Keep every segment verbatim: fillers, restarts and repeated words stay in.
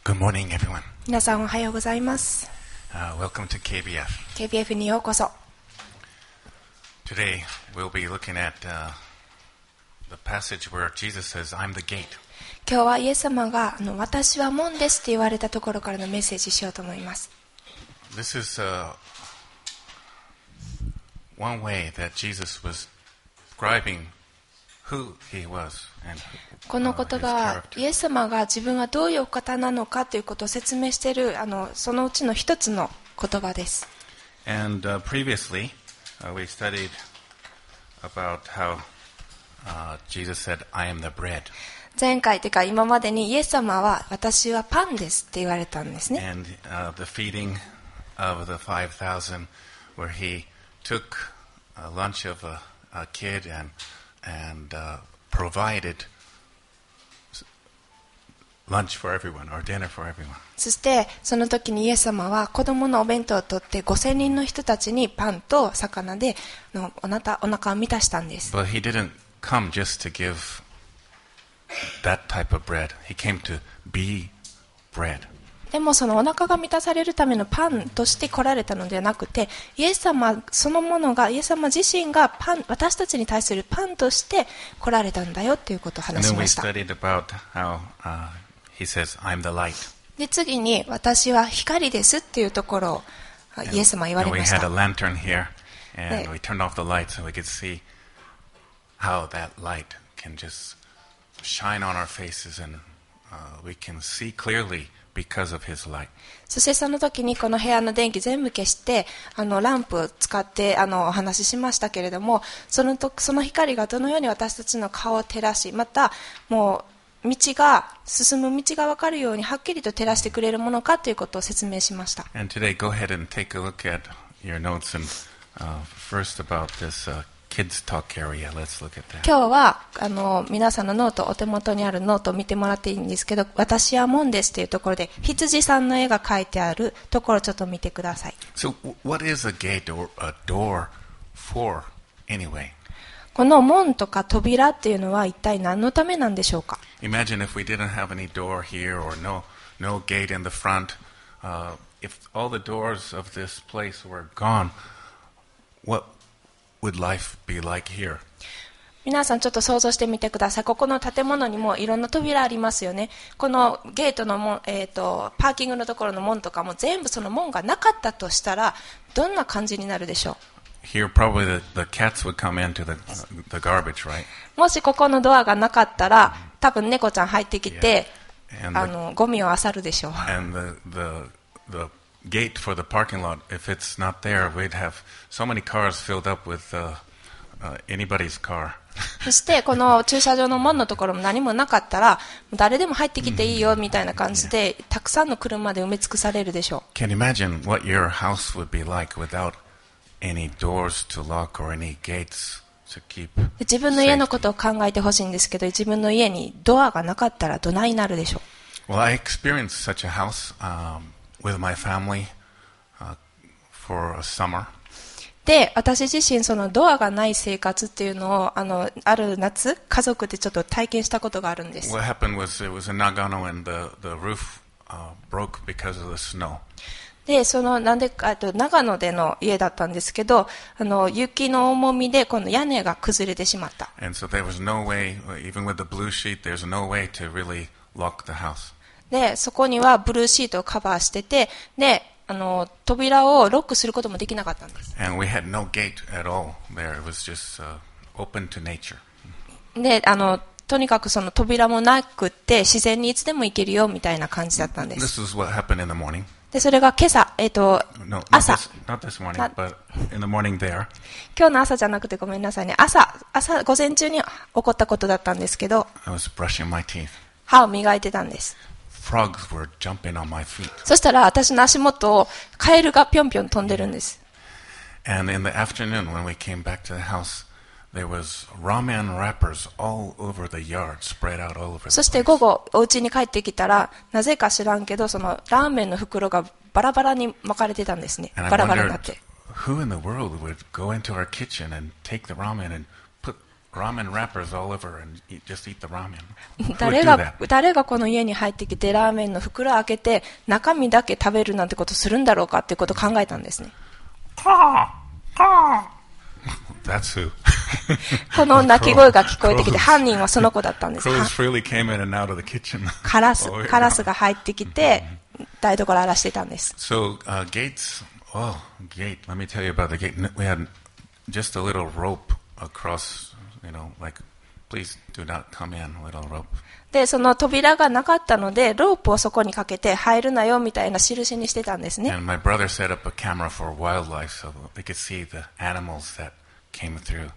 Good morning, everyone. 皆さんおはようございます。 Uh, welcome to ケービーエフ. ケービーエフ にようこそ。 Today we'll be looking at uh, the passage where Jesus says, "I'm the gate." 今日はイエス様があの私は門ですって言われたところからのメッセージしようと思います。 This is uh, one way that Jesus was describing who he was and この言葉はイエス様が自分はどういうお方なのかということを説明しているあのそのうちの一つの言葉です。 And uh, previously uh, we studied about how uh, Jesus said, "I am the bread." 前回というか今までにイエス様は私はパンですって言われたんですね。 And uh, the feeding of the five thousand, where he took a lunch of a, a kid and and uh, provided lunch for everyone or dinner for everyone. そしてその時にイエス様は子供のお弁当を取ってごせんにんの人たちにパンと魚でのおなたお腹を満たしたんです。 But he didn't come just to give that type of bread. He came to be bread. でもそのお腹が満たされるためのパンとして来られたのではなくて、イエス様そのものが、イエス様自身がパン、私たちに対するパンとして来られたんだよということを話しました。 And then we studied about how uh, he says, "I'm the light." で次に私は光ですっていうところをイエス様は言われ And ま we し had た。 a lantern here, and で we turned off the light so we could see how that light can just shine on our faces, and uh, we can see clearly because of his light. そしてその時にこの部屋の電気全部消してあのランプを使ってあのお話ししましたけれども、そのとその光がどのように私たちの顔を照らし、またもう道が進む道が分かるようにはっきりと照らしてくれるものかということを説明しました。 And today, go ahead and take a look at your notes, and uh, first about this uh, kids talk area. Let's look at that. 今日はあの皆さんのノート、お手元にあるノートを見てもらっていいんですけど、私は門ですというところで羊さんの絵が描いてあるところをちょっと見てください。 So, what is a gate or a door for, anyway? この門とか扉っていうのは一体何のためなんでしょうか。 Imagine if we didn't have any door here or no no gate in the front. Uh, if all the doors of this place were gone, what would life be like here? 皆さんちょっと想像してみてください。ここの建物にもいろんな扉ありますよね。このゲートの門、えーと、パーキングのところの門とかも全部その門がなかったとしたらどんな感じになるでしょう。 Here, probably the, the cats would come into the the garbage, right? もしここのドアがなかったら多分猫ちゃん入ってきて、 Yeah. And あ the, のゴミを漁るでしょう。 and the the the gate for the parking lot, if it's not there, we'd have so many cars filled up with uh, uh, anybody's car. そしてこの駐車場の門のところも何もなかったら誰でも入ってきていいよみたいな感じでたくさんの車で埋め尽くされるでしょう。 Can you imagine what your house would be like without any doors to lock or any gates to keep? 自分の家のことを考えてほしいんですけど、自分の家にドアがなかったらどないなるでしょう。 Well, I experienced such a house um, with my family uh, for a summer. で、私自身そのドアがない生活っていうのをあのある夏家族でちょっと体験したことがあるんです。 What happened was it was in Nagano, and the the roof uh, broke because of the snow. で、そのなんでかと長野での家だったんですけど、あの雪の重みでこの屋根が崩れてしまった。 And so there was no way, even with the blue sheet, there's no way to really lock the house. で、そこにはブルーシートをカバーしてて、で、あの扉をロックすることもできなかったんです。 And we had no gate at all there. It was just uh, open to nature. で、あのとにかくその扉もなくって自然にいつでも行けるよみたいな感じだったんです。 This is what happened in the morning. で、それが今朝、えっと、 No, not 朝。 this, not this morning, Not- but in the morning there. 今日の朝じゃなくてごめんなさいね。朝、朝、午前中に起こったことだったんですけど、 I was brushing my teeth. 歯を磨いてたんです。 Frogs were jumping on my feet. そしたら私の足元をカエルがぴょんぴょん飛んでるんです。 And in the afternoon, when we came back to the house, there was ramen wrappers all over the yard, spread out all over そ the して place. 午後、お家に帰ってきたら、なぜか知らんけど、そのラーメンの袋がバラバラに巻かれてたんですね。 And バ I ラバラになっ wondered, て。 who in the world would go into our kitchen and take the ramen and put ramen wrappers all over and eat, just eat the ramen. Who would 誰 do が that? 誰がこの家に入ってきてラーメンの袋を開けて中身だけ食べるなんてことするんだろうかっていうことを考えたんですね。 That's who. この鳴き声が聞こえてきて、犯人はその子だったんです。 Crows freely came in and out of the kitchen. カラス Oh, yeah. カラスが入ってきて台所を荒らしていたんです。 So uh, gates. Oh, gate. Let me tell you about the gate. We had just a little rope across. You know, like, please do not come in. Little rope. で、その扉がなかったので、ロープをそこにかけて入るなよみたいな印にしてたんですね。 And my brother set up a camera for wildlife so they could see the animals that came through.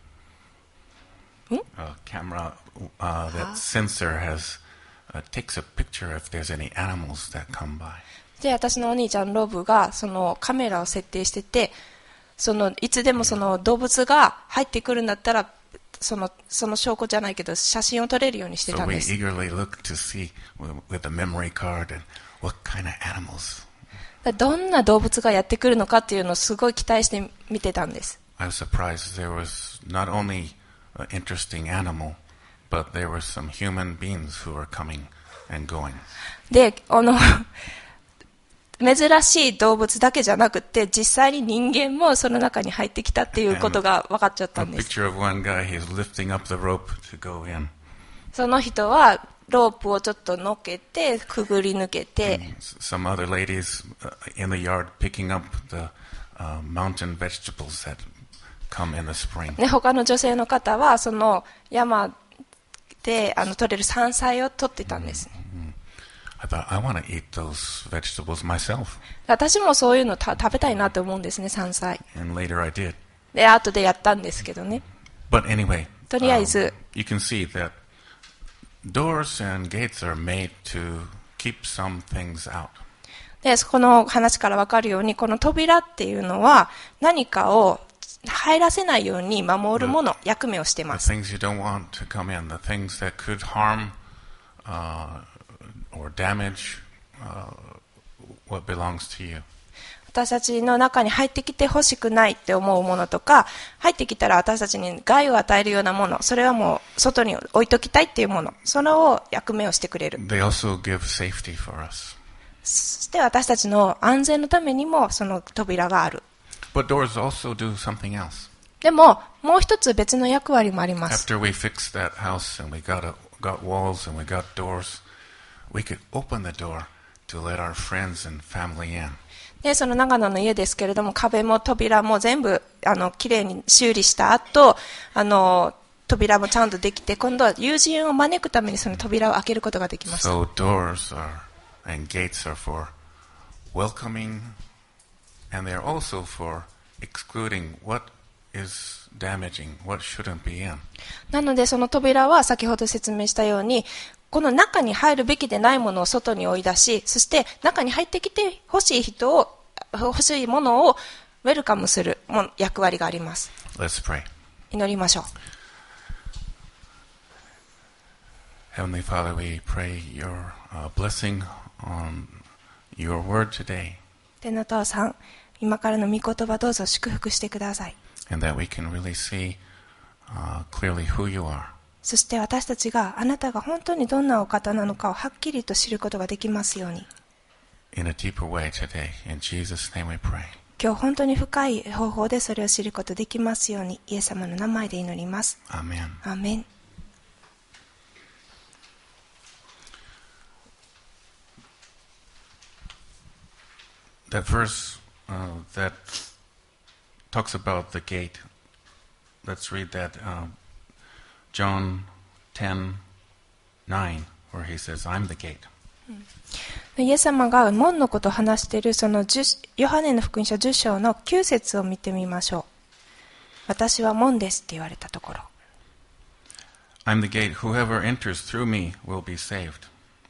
A camera uh, that sensor has uh, takes a picture if there's any animals that come by. で、私のお兄ちゃんロブがそのカメラを設定してて、そのいつでもその動物が入ってくるんだったら、そのその証拠じゃないけど写真を撮れるようにしてた So ん we です。 eagerly looked to see with, with a memory card and what kind of animals. どんな動物がやってくるのかっていうのをすごい期待して見てたんです。 I was surprised there was not only an interesting animal, but there were some human beings who were coming and going. で、あの珍しい動物だけじゃなくて、実際に人間もその中に入ってきたっていうことが分かっちゃったん A です。 picture of one guy, he's lifting up the rope to go in. その人はロープをちょっとのけて、くぐり抜けて、 Some other ladies uh, in the yard picking up the uh, mountain vegetables that come in the spring. ね、他の女性の方はその山であの取れる山菜を取ってたんです。 I thought, I want to eat those vegetables myself. 私もそういうのた食べたいなと思うんですね、山菜。 And later I did. で、後でやったんですけどね。 But anyway, とりあえず、 you can see that doors and gates are made to keep some things out. で、この話からわかるように、この扉っていうのは何かを入らせないように守るもの、役目をしてい The ます。 things you don't want to come in, the things that could harm uh, or damage uh, what belongs to you. 私たちの中に入ってきてほしくないって思うものとか、入ってきたら私たちに害を与えるようなもの、それはもう外に置いときたいっていうもの、それを役目をしてくれる。 They also give safety for us. そして私たちの安全のためにもその扉がある。 But doors also do something else. でも、もう一つ別の役割もあります。 After we fixed that house and we got, a, got walls and we got doors, we could open the door to let our friends and family in. で、その長野の家ですけれども、壁も扉も全部、あの、きれいに修理した後、あの、扉もちゃんとできて、今度は友人を招くためにその扉を開けることができました。 So doors are and gates are for welcoming, and they're also for excluding what is damaging, what shouldn't be in. なので、その扉は先ほど説明したように、この中に入るべきでないものを外に追い出し、そして中に入ってきて欲しい人を、欲しいものをウェルカムする役割があります。 Let's pray. 祈りましょう。 Heavenly Father, we pray your uh, blessing on your word today, 天のお父さん、今からの御言葉どうぞ祝福してください。 and that we can really see uh, clearly who you are. そして私たちがあなたが本当にどんなお方なのかをはっきりと知ることができますように。 In a deeper way today. In Jesus' name we pray. 今日本当に深い方法でそれを知ることできますように、イエス様の名前で祈ります。 Amen. アーメン。 That verse uh, that talks about the gate. Let's read that. Uh, John ten nine, where he says, I'm the gate. イエス様が門のことを話しているそのヨハネの福音書じゅっ章のきゅう節を見てみましょう。私は門ですって言われたところ。 I'm the gate. Whoever enters through me will be saved.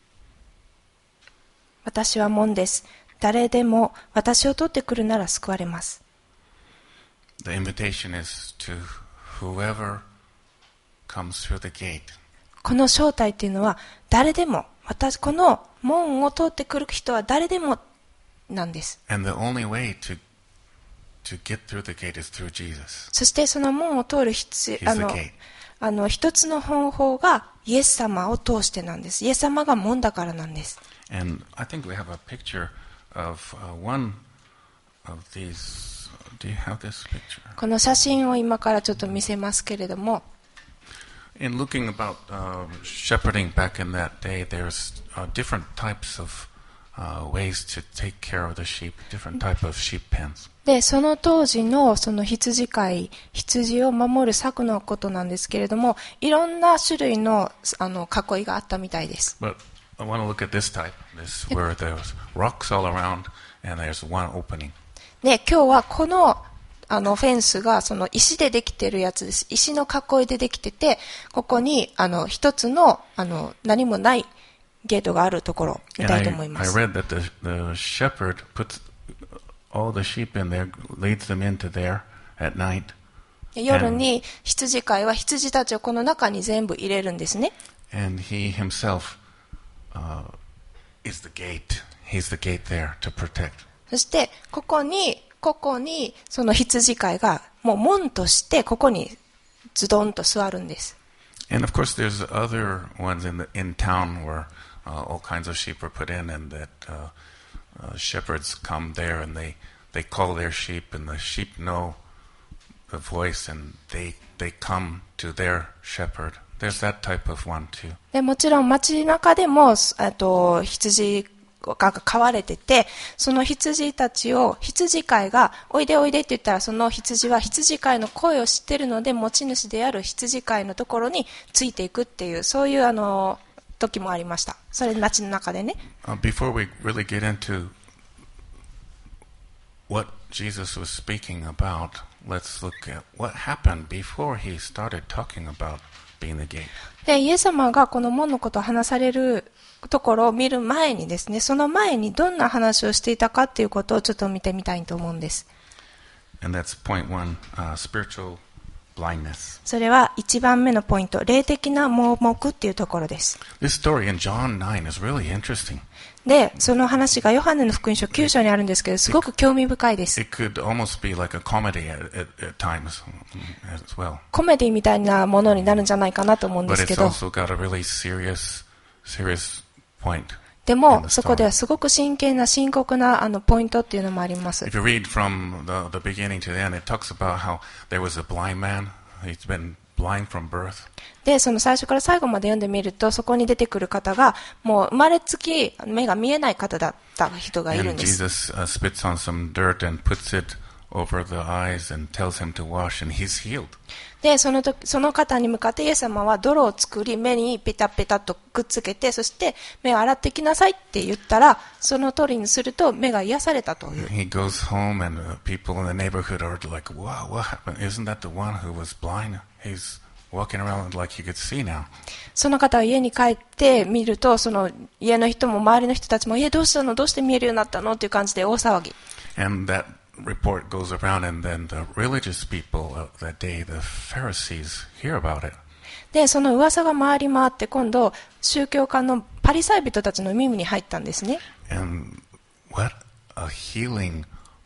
私は門です。誰でも私を取ってくるなら救われます。 The invitation is to whoever comes through the gate. この招待っていうのは誰でも、私この門を通ってくる人は誰でもなんです。 And the only way to to get through the gate is through Jesus. そしてその門を通る必 He's あ the の gate. あの、一つの方法がイエス様を通してなんです。イエス様が門だからなんです。 And I think we have a picture of uh, one of these. Do you have this picture? この写真を今からちょっと見せますけれども、 In looking about uh, shepherding back in that day, there's uh, different types of uh, ways to take care of the sheep, different type of sheep pens. で、その当時のその羊飼い、羊を守る柵のことなんですけれども、いろんな種類の、あの囲いがあったみたいです。 But I want to look at this type, this where there's rocks all around and there's one opening. で、今日はこのあのフェンスがその石でできているやつです。石の囲いでできてて、ここにあの一つのあの何もないゲートがあるところを見たいと思います。 And I, I read that the, the shepherd puts all the sheep in there, leads them into there at night. 夜に羊飼いは羊たちをこの中に全部入れるんですね。 And he himself uh, is the gate. He's the gate there to protect. そしてここにここにその羊飼いがもう門としてここにズドンと座るんです。 And of course, there's other ones in the in town where uh, all kinds of sheep are put in, and that uh, uh, shepherds come there and they they call their sheep, and the sheep know the voice, and they they come to their shepherd. There's that type of one too. でもちろん街中でもあと羊が飼われてて、その羊たちを羊飼いがおいでおいでって言ったら、その羊は羊飼いの声を知ってるので、持ち主である羊飼いのところについていくっていう、そういうあの時もありました。それ街の中でね。 Uh, before we really get into what Jesus was speaking about, let's look at what happened before he started talking about being the gate. で、イエス様がこの門のことを話されるところを見る前にですね、その前にどんな話をしていたかっていうことをちょっと見てみたいと思うんです。 And that's point one, uh, spiritual blindness. それは一番目のポイント、霊的な盲目っていうところです。 This story in John nine is really interesting. で、その話がヨハネの福音書きゅう章にあるんですけど、すごく興味深いです。 It could almost be like a comedy at, at, at times as well. コメディみたいなものになるんじゃないかなと思うんで But すけ it's ど、 also got a really serious, serious point. でもそこではすごく真剣な深刻なあのポイントっていうのもあります。 If you read from the, the beginning to the end, it talks about how there was a blind man. He's been blind from birth. で、その最初から最後まで読んでみると、そこに出てくる方がもう生まれつき目が見えない方だった人がいるん And です。 Jesus uh, spits on some dirt and puts it over the eyes and tells him to wash, and he's healed. で、その時、その方に向かってイエス様は泥を作り、目にペタペタとくっつけて、そして目を洗ってきなさいって言ったら、その通りにすると目が癒されたという。 He goes home, and uh, people in the neighborhood are like, wow, what happened? Isn't that the one who was blind? He's walking around like he could see now. その方は家に帰って見ると、その家の人も周りの人たちも、え、どうしたの？どうして見えるようになったの？っていう感じで大騒ぎ。 And that report goes around, and then the religious people of that day, the Pharisees, hear about it. で、その噂が回り回って、今度、宗教家のパリサイ人たちの耳に入ったんですね。 And what a healing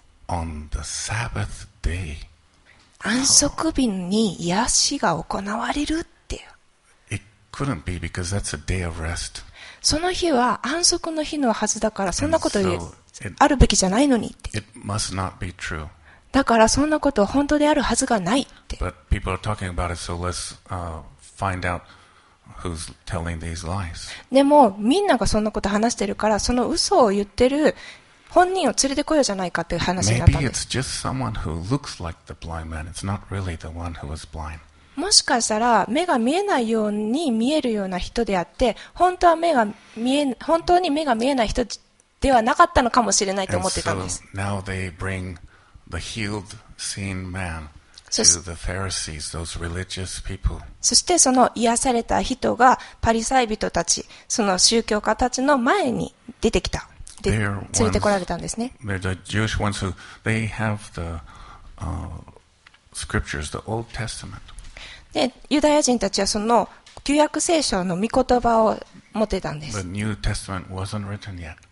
on the Sabbath day. 安息日に癒しが行われるっていう。 It couldn't be because that's a day of rest. その日は安息の日のはずだから、そんなこと And so it, あるべきじゃないのにって。 it must not be true. だからそんなこと本当であるはずがないって。 But people are talking about it, so let's uh, find out who's telling these lies. でもみんながそんなこと話してるから、その嘘を言ってる本人を連れてこようじゃないかという話になった Maybe んです。 it's just someone who looks like the blind man. It's not really the one who was blind. もしかしたら目が見えないように見えるような人であって、本当は目が見え、本当に目が見えない人ではなかったのかもしれないと And 思ってたん so です。 now they bring the healed, seen man to So- the Pharisees, those religious people. そしてその癒された人がパリサイ人たち、その宗教家たちの前に出てきた。で、 They're 連れてこられたんですね。 They're the Jewish ones who, they have the uh, scriptures, the Old Testament. で、ユダヤ人たちはその旧約聖書の御言葉を持ってたんで The す。 New Testament wasn't written yet.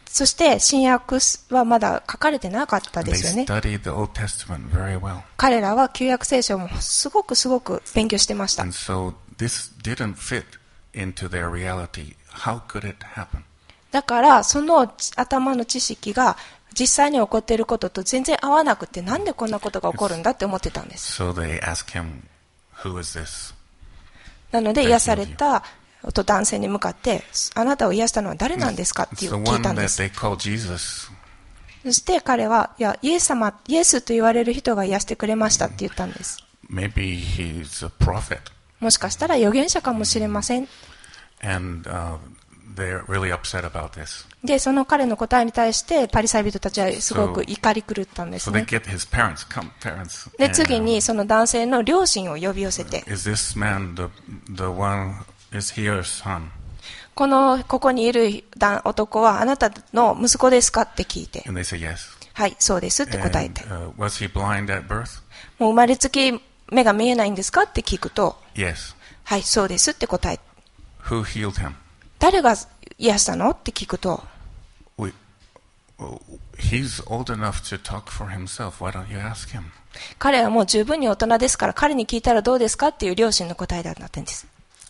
そして新約はまだ書かれてなかった And で they すよね。 studied the Old Testament very well. 彼らは旧約聖書もすごくすごく勉強してました。 And so this didn't fit into their reality. How could it happen? だからその頭の知識が実際に起こっていることと全然合わなくて、なんでこんなことが起こるんだって思ってたんです。 So they asked him, who is this? なので癒された男性に向かって、あなたを癒したのは誰なんですかって It's the 聞い one たんで that す。 they call Jesus. そして彼は、いや、イエス様、イエスと言われる人が癒してくれましたって言ったんです。 Maybe he's a prophet. もしかしたら預言者かもしれません。 And uh, they're really upset about this. で、その彼の答えに対してパリサイ人たちはすごく怒り狂ったんで So す they ね。 get his parents, come parents. で、 and, 次 uh, にその男性の両親を呼び寄せて、 is this man the the one? Is he your son? この、ここにいる男はあなたの息子ですかって聞いて、 And they say yes. はい、そうですって答え And て、 uh, was he blind at birth? もう生まれつき目が見えないんですかって聞くと、 Yes. はい、そうですって答えて、 Who healed him? 誰が癒したのって聞くと、 We, well, he's old enough to talk for himself. Why don't you ask him? 彼はもう十分に大人ですから彼に聞いたらどうですかっていう両親の答えだったんです。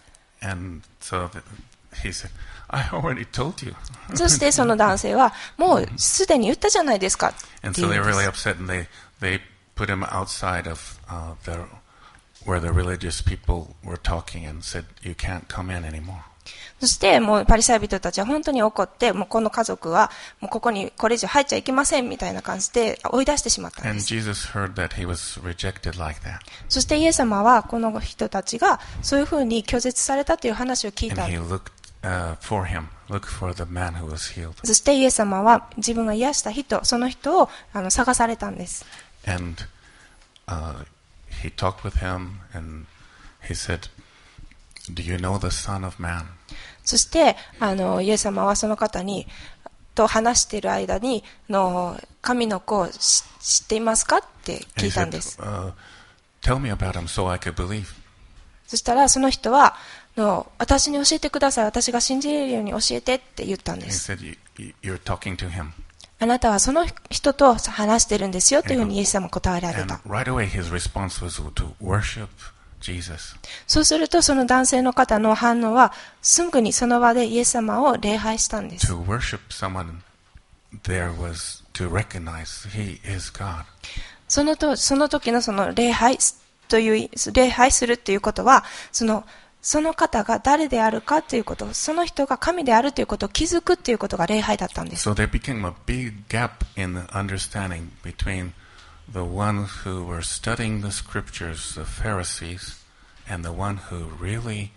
And so the, he said, I already told you. そしてその男性は、もうすでに言ったじゃないですかって And 言 so うん they で were す。 really upset, and they they put him outside of uh, the where the religious people were talking and said, you can't come in anymore. そしてもうパリサイ人たちは本当に怒って、もうこの家族はもうここにこれ以上入っちゃいけませんみたいな感じで追い出してしまったん And です。 Jesus heard that he was rejected like that. そしてイエス様はこの人たちがそういうふうに拒絶されたという話を聞い And た。 he looked uh, for him, looked for the man who was healed. そしてイエス様は自分が癒した人、その人をあの探されたんです。 And uh, he talked with him, and he said, do you know the Son of Man? そしてあのイエス様はその方にと話している間にの神の子を知知っていますかって聞 And he いたん said, です。 uh, tell me about him so I could believe. そしたらその人はの私に教えてください、私が信じれるように教えてって言ったん And で he す。 said, you, you- you're talking to him. あなたはその人と話してるんですよというふうにイエス様は答えられ And た。 right away his response was to worship Jesus. そうするとその男性の方の反応はすぐにその場でイエス様を礼拝したんです。 To worship someone there was to recognize he is God. そのとその時のその礼拝という礼拝するということはそのその方が誰であるかということ、その人が神であるということを気づくということが礼拝だったんです。 So there became a big gap in the understanding between the one who were studying the scriptures, the Pharisees, and the one who really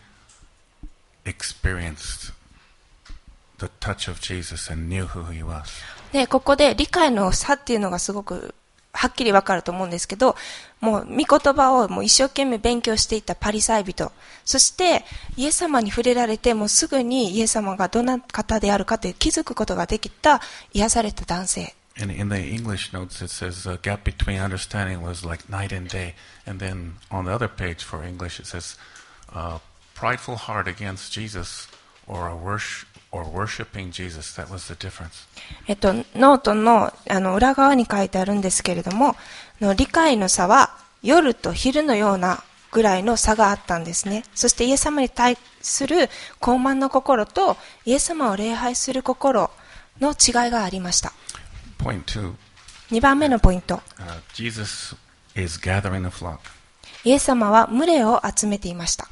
experienced the touch of Jesus and knew who he was. で、ここで理解の差っていうのがすごくはっきりわかると思うんですけど、もう御言葉をもう一生懸命勉強していたパリサイ人、そしてイエス様に触れられてもうすぐにイエス様がどんな方であるかという気づくことができた癒された男性。 And in the English notes it says the gap between understanding was like night and day. And then on the other page for English it says uh, prideful heart against Jesus or a worship or worshiping Jesus. That was the difference. えっと、ノートの、あの裏側に書いてあるんですけれども、の理解の差は夜と昼のようなぐらいの差があったんですね。そしてイエス様に対する傲慢の心とイエス様を礼拝する心の違いがありました。 Point two. にばんめのポイント。 Uh, Jesus is gathering a flock. イエス様は群れを集めていました。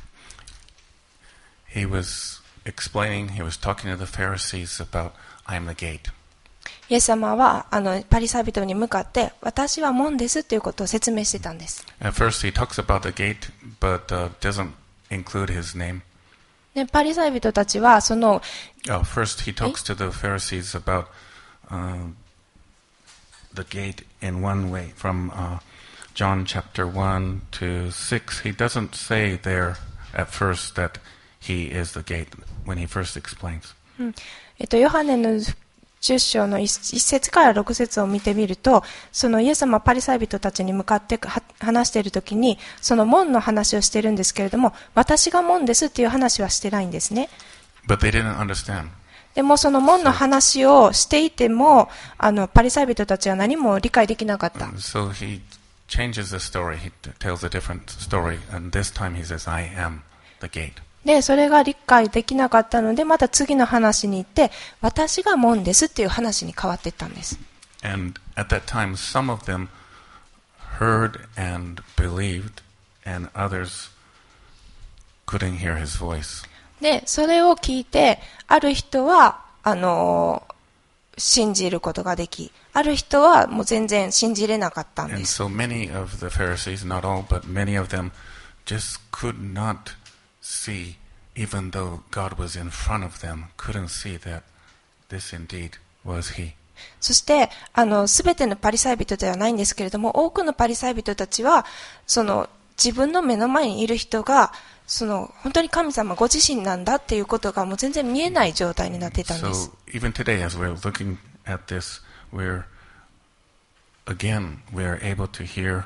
He was explaining, he was talking to the Pharisees about, I am the gate. イエス様はあのパリサイ人に向かって私は門ですということを説明してたんです。 At first he talks about the gate, but uh, doesn't include his name. でパリサイ人たちはその Uh, first he talks to the Pharisees about uh, the gate in one way. From uh, John chapter one to six, he doesn't say there at first that he is the gate when he first explains. うんえっと、ヨハネのじゅっ章の一節から六節を見てみると、そのイエス様はパリサイ人たちに向かっては話しているときに、その門の話をしているんですけれども、私が門ですっていう話はしてないんですね。 But they didn't understand. でもその門の話をしていても、あのパリサイ人たちは何も理解できなかった。 So he changes the story. He tells a different story, and this time he says, "I am the gate." で、それが理解できなかったので、また次の話に行って、私が門ですっていう話に変わっていったんです。 And at that time, some of them heard and believed, and others couldn't hear his voice. で、それを聞いて、ある人は、あのー、信じることができ、ある人はもう全然信じれなかったんです。 And so many of the Pharisees, not all, but many of them just could not see, even though God was in front of them, couldn't see that this indeed was he. そして、あの、すべてのパリサイ人ではないんですけれども、多くのパリサイ人たちは、その、自分の目の前にいる人が、その、本当に神様ご自身なんだっていうことがもう全然見えない状態になっていたんです。 So, even today, as we're looking at this, we're, again, we're able to hear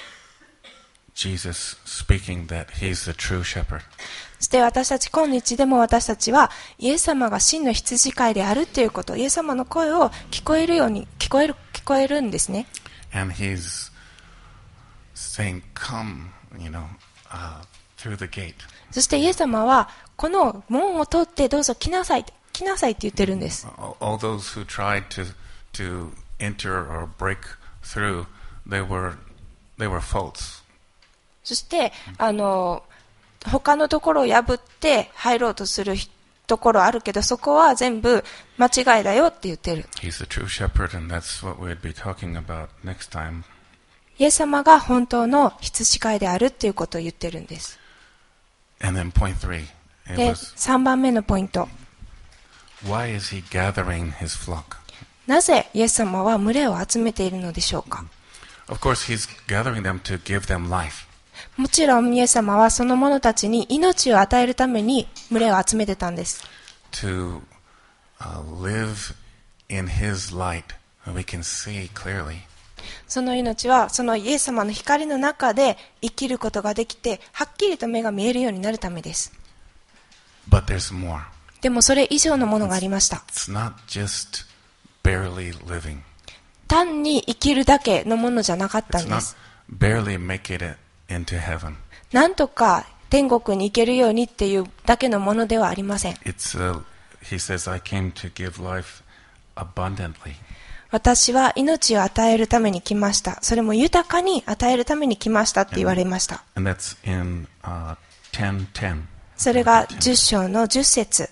Jesus speaking that he's the true shepherd. そして私たち今日でも私たちはイエス様が真の羊飼いであるということ、イエス様の声を聞こえるように聞こえる聞こえるんですね。 And he's saying, "Come, you know, uh, through the gate." そしてイエス様はこの門を通ってどうぞ来なさい、来なさいって言ってるんです。 All those who tried to to enter or break through, they were they were false. そしてあの他のところを破って入ろうとするところあるけど、そこは全部間違いだよって言ってる。 He's the true shepherd, and that's what we'd be talking about next time. イエス様が本当の羊飼いであるっていうことを言ってるんです。 And then point three, it で、 was, さんばんめのポイント。 why is he gathering his flock? なぜイエス様は群れを集めているのでしょうか。 Of course, he's gathering them to give them life. もちろんイエス様はその者たちに命を与えるために群れを集めてたんです。 To uh, live in his light, we can see clearly. その命はそのイエス様の光の中で生きることができて、はっきりと目が見えるようになるためです。 But there's more. でもそれ以上のものがありました。 It's not just barely living. 単に生きるだけのものじゃなかったん It's で not す。 barely make it into heaven. なんとか天国に行けるようにっていうだけのものではありません。 It's uh, he says, "I came to give life abundantly." 私は命を与えるために来ました。それも豊かに与えるために来ましたって言われました。 And that's in uh, ten ten. それがじゅっ章のじゅっ節。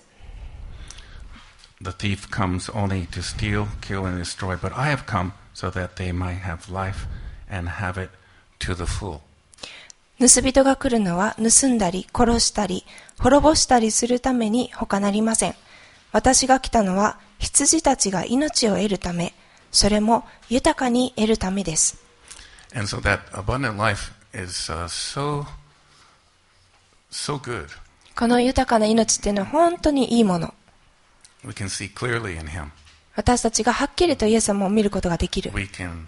The thief comes only to steal, kill, and destroy, but I have come so that they might have life and have it to the full. 盗人が来るのは盗んだり殺したり滅ぼしたりするために他なりません。私が来たのは羊たちが命を得るため、それも豊かに得るためです。 And so that abundant life is uh, so, so good. この豊かな命っていうのは本当にいいもの。 We can see clearly in him. 私たちがはっきりとイエス様を見ることができる。 We can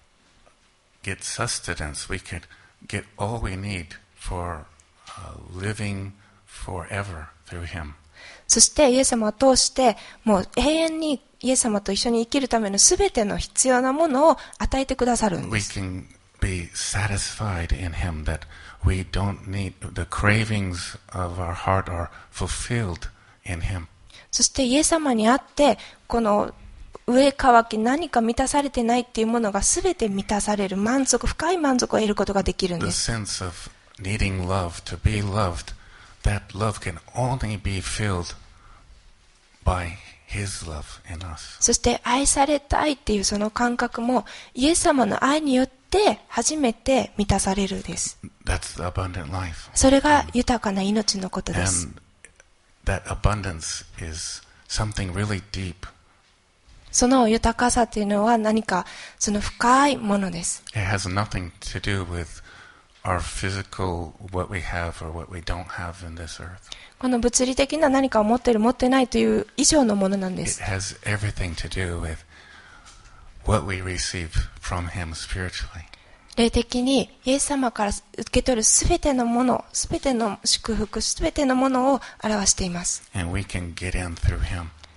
get sustenance. We can get all we need for uh, living forever through him. そしてイエス様を通してもう永遠にイエス様と一緒に生きるためのすべての必要なものを与えてくださるんで We す。 can be satisfied in him, that we don't need, the cravings of our heart are fulfilled in him. そしてイエス様にあってこの上乾き何か満たされてないっていうものがすべて満たされる満足、深い満足を得ることができるん The です。 sense of needing love, to be loved, that love can only be filled by his love in us. そして愛されたいっていうその感覚もイエス様の愛によって初めて満たされるです。 That's the abundant life. それが豊かな命のことです。 And that abundance is something really deep. その豊かさっていうのは何かその深いものです。 It has nothing to do with our physical, what we have or what we don't have in this earth. この物理的な何かを持っている持ってないという以上のものなんで It す。 has everything to do with what we receive from him spiritually. 霊的にイエス様から受け取るすべてのもの、すべての祝福、すべてのものを表しています。 And we can get in through him.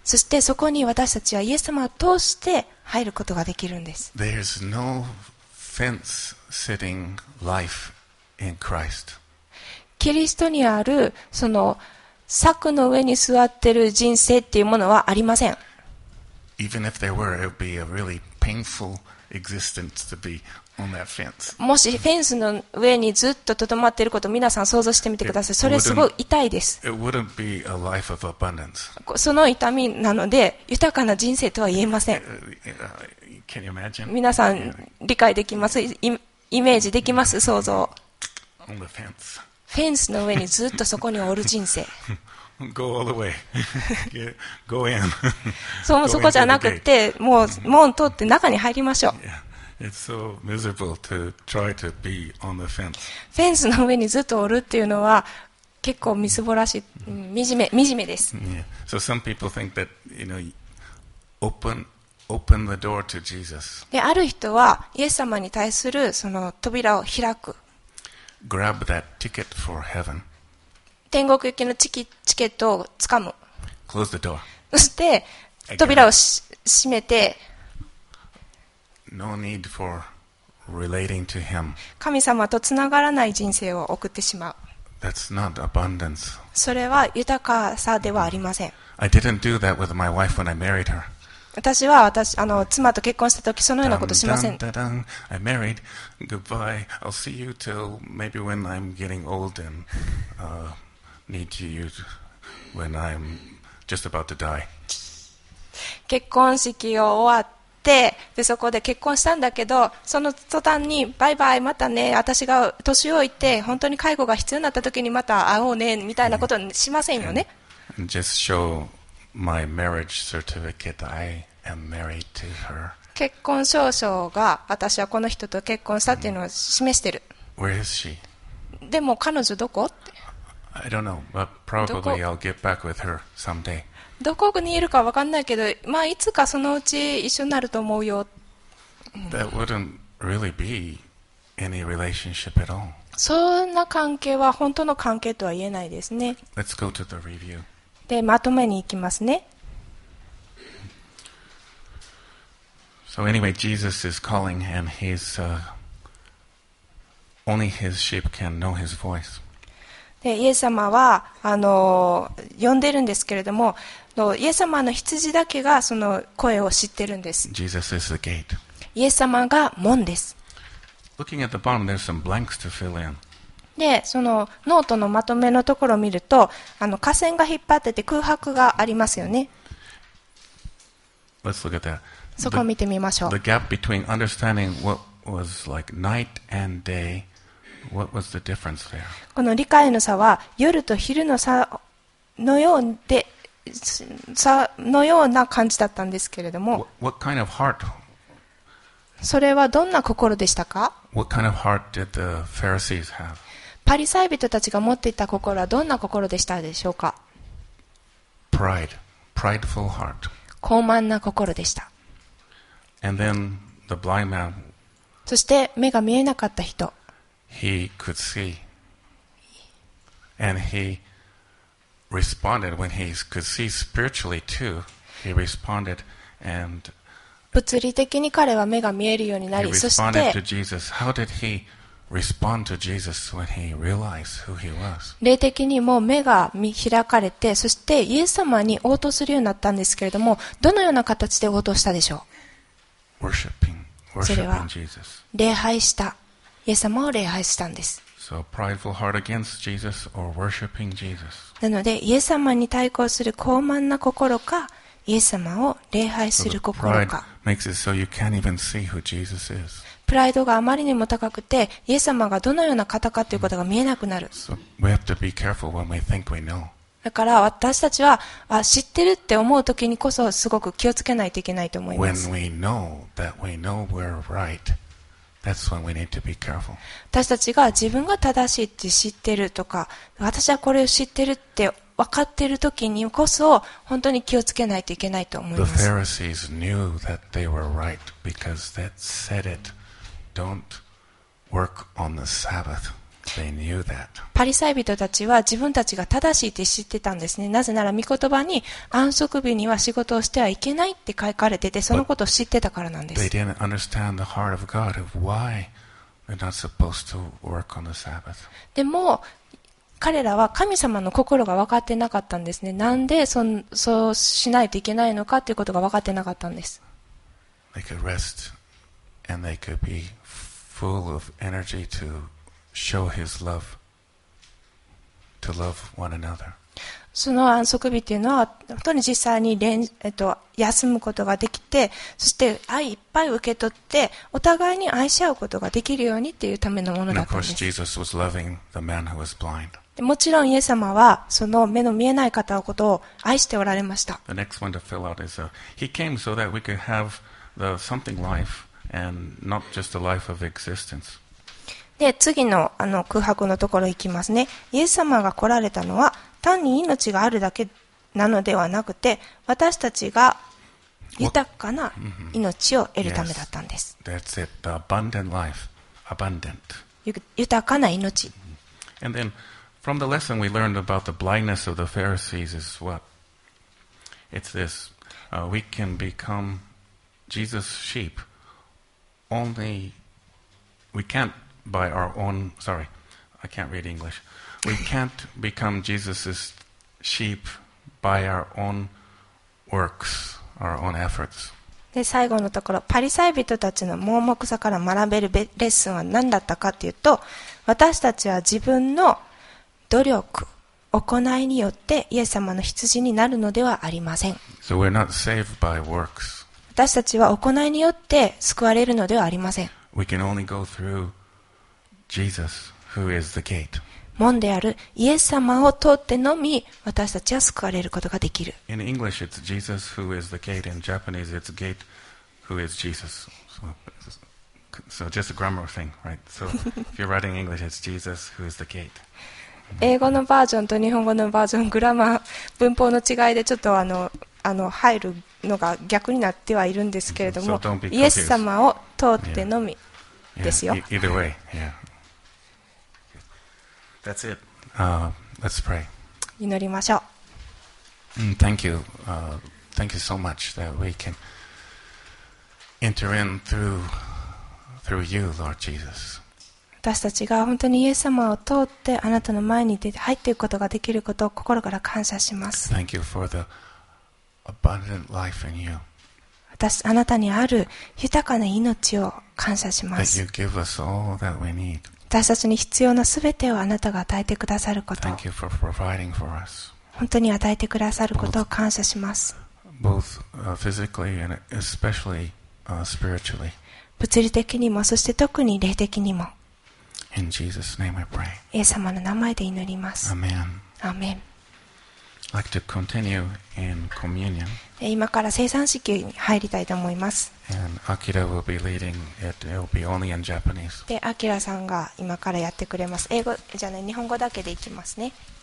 そしてそこに私たちはイエス様を通して入ることができるんです。 There's no fence sitting life in Christ. キリストにあるその柵の上に座っている人生っていうものはありません。 Even if there were, it would be a really painful existence to be on that fence. もしフェンスの上にずっととどまっていることを皆さん想像してみてください。それすごい痛いです。 It wouldn't be a life of abundance. その痛みなので豊かな人生とは言えません。 Can you imagine? 皆さん理解できます？イメージできます？想像。 On the fence. フェンスの上にずっとそこにおる人生。 Go all the way. Go in. そう、そこじゃなくて、もう門通って中に入りましょう。 It's so miserable to try to be on the fence. フェンスの上にずっとおるっていうのは結構みすぼらしい、うん、惨め、惨めです。 Yeah. So some people think that, you know, open open the door to Jesus. で、ある人はイエス様に対するその扉を開く。 Grab that ticket for heaven. 天国行きのチキ、チケットをつかむ。 Close the door. そして扉をし閉めて、 No need for relating to him. 神様とつながらない人生を送ってしまう。 That's not abundance. それは豊かさではありません。 I didn't do that with my wife when I married her. 私は私あの妻と結婚した時そのようなことしません。 Dun, dun, dun, I married. Goodbye. I'll see you till maybe when I'm getting old and uh, need you when I'm just about to die. 結婚式を終わってでそこで結婚したんだけどその途端にバイバイまたね私が年老いて本当に介護が必要になった時にまた会おうねみたいなことはしませんよね。 And just show my marriage certificate. I am married to her. 結婚証書が私はこの人と結婚したっていうのを示してる。 Where is she? でも彼女どこって。 I don't know, but probably I'll get back with her someday. どこにいるか分かんないけど、まあいつかそのうち一緒になると思うよ。 That wouldn't really be any relationship at all. そんな関係は本当の関係とは言えないですね。 Let's go to the review. で、まとめに行きますね。 So anyway, Jesus is calling and he's, uh, only his sheep can know his voice. でイエス様はあの呼んでるんですけれども、イエス様の羊だけがその声を知ってるんです。 Jesus is the gate. イエス様が門です。 Looking at the bottom, there's some blanks to fill in. で、そのノートのまとめのところを見ると、あの架線が引っ張ってて空白がありますよね。 Let's look at that. そこを見てみましょう。 The gap between understanding what was like night and day, what was the difference there? この理解の差は夜と昼の差のようで、差のような感じだったんですけれども、 What, what kind of heart? それはどんな心でしたか？ What kind of heart did the Pharisees have? パリサイ人たちが持っていた心はどんな心でしたでしょうか？ Pride, prideful heart. 傲慢な心でした。 And then the blind man, そして目が見えなかった人、 he could see. And he responded when he could see spiritually too. He responded and 物理的に彼は目が見えるようにな he り、そし responded to て Jesus. How did he respond to Jesus when he realized who he was? 霊的にも目が見開かれて、そしてイエス様に応答するようになったんですけれども、どのような形で応答したでしょう？ Worshipping, それは worshipping Jesus. 礼拝した。イエス様を礼拝したんです。 So prideful heart against Jesus or worshipping Jesus. なので、イエス様に対抗する傲慢な心か、イエス様を礼拝 So す the る心 pride か。 makes it so you can't even see who Jesus is. プライドがあまりにも高くて、イエス様がどのような方かということが見えなくなる。 So we have to be careful when we think we know. だから私たちはあ知ってるって思うときにこそすごく気をつけないといけないと思いま When す。 we know that we know we're right, that's when we need to be careful. 私たちが自分が正しいって知ってるとか、私はこれを知ってるって分かっているときにこそ本当に気をつけないといけないと思い The ます。 Pharisees knew that they were right because that said it. Don't work on the Sabbath. They knew that. パリサイ人たちは自分たちが正しいって知ってたんですね。なぜなら御言葉に安息日には仕事をしてはいけないって書かれてて、そのことを知ってたからなんで They す。 didn't understand the heart of God of why they're not supposed to work on the Sabbath. でも彼らは神様の心が分かってなかったんですね。なんで そ, そうしないといけないのかということが分かってなかったんです。 They could rest and they could be full of energy to show His love, to love one another. その安息日というのは本当に実際に連、えっと、休むことができて、そして愛いっぱい受け取ってお互いに愛し合うことができるようにというためのもの And だっ of たん course, です。 Jesus was loving the man who was blind. でもちろんイエス様はその目の見えない方のことを愛しておられました。 The next one to fill out is uh, He came so that we could have the something life and not just a life of existence. で次の、あの空白のところ行きますね。イエス様が来られたのは単に命があるだけなのではなくて、私たちが豊かな命を得るためだったんです。 That's it, the abundant life, abundant. ゆ豊かな命。 And then from the lesson we learned about the blindness of the Pharisees is what? It's this. Uh, we can become Jesus' sheep only, we can't by our own, sorry, I can't read English. We can't become Jesus' sheep by our own works, our own efforts. で最後のところ、パリサイ人たちの盲目さから学べるレッスンは何だったかというと、私たちは自分の努力、行いによってイエス様の羊になるのではありません。 So we're not saved by works. 私たちは行いによって救われるのではありません。 We can only go through Jesus, who is the gate. 門であるイエス様を通ってのみ私たちは救われることができる。 In English, it's Jesus who is the gate. In Japanese, it's gate who is Jesus. So, so just a grammar thing, right? So if you're writing English, it's Jesus who is the gate. 英語のバージョンと日本語のバージョン、グラマー、文法の違いでちょっとあの、あの入るのが逆になってはいるんですけれども、 So don't be confused. イエス様を通ってのみ Yeah, ですよ。 e- either way, yeah. That's it. Uh, let's pray. 祈りましょう。 Mm, thank you. Uh, thank you so much that we can enter in through through you, Lord Jesus. 私たちが本当にイエス様を通ってあなたの前に出て入っていくことができることを心から感謝します。 Thank you for the abundant life in you. 私、あなたにある豊かな命を感謝しま That す。 you give us all that we need. 私たちに必要なすべてをあなたが与えてくださること、 Thank you for providing for us, 本当に与えてくださることを感謝します。 both uh, physically and especially uh, spiritually. 物理的にも、そして特に霊的にも。 In Jesus' name I pray. イエス様の名前で祈ります。 Amen. アーメン。 I'd like to continue in communion, 今から生産式に入りたいと思います。 and Akira will be leading it. It will be only in Japanese. で、アキラさんが今からやってくれます。英語じゃない、日本語だけでいきますね。